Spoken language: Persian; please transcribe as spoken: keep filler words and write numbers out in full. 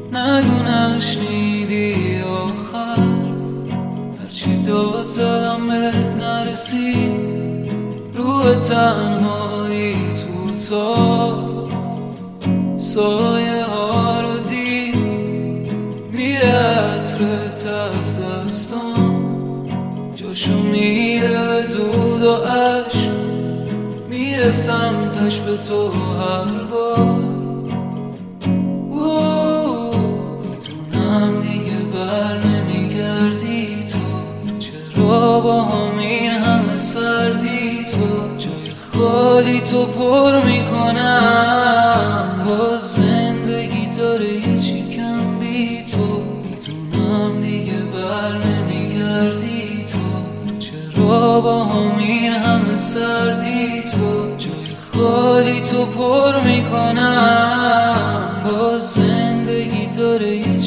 نگو نشنیدی آخر، هرچی داد زدم بهت نرسید. روح تنهایی تو تا سایه ها رو دید، میره عطرت از دستان، جاشو میره دود و عشق، میره سمتش به تو هر بار. میدونم دیگه بر نمیگردی تو، چرا با همین همه سردی تو، جای خالی تو پر میکنم، باز زندگی داره یه چی کم بی تو. میدونم دیگه بر نمیگردی تو، چرا با همین همه سردی تو، جای خالی تو پر میکنم، باز زندگی داره یه